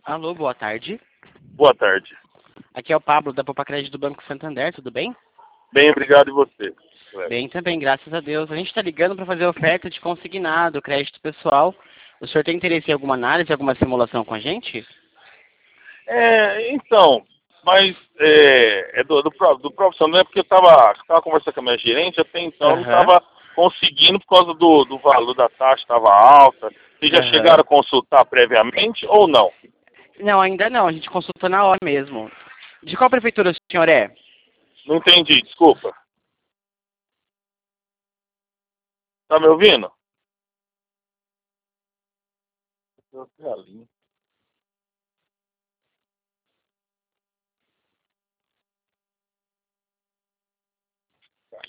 Alô, boa tarde. Boa tarde. Aqui é o Pablo da Poupa Crédito do Banco Santander, tudo bem? Bem, obrigado e você? Bem também, graças a Deus. A gente está ligando para fazer oferta de consignado, crédito pessoal. O senhor tem interesse em alguma análise, alguma simulação com a gente? Então, mas do profissional, não é porque eu estava conversando com a minha gerente, até então não Aham, estava conseguindo por causa do valor da taxa, estava alta. Vocês já chegaram aham. a consultar previamente ou não? Não, ainda não, a gente consultou na hora mesmo. De qual prefeitura o senhor é? Não entendi, desculpa. Tá me ouvindo?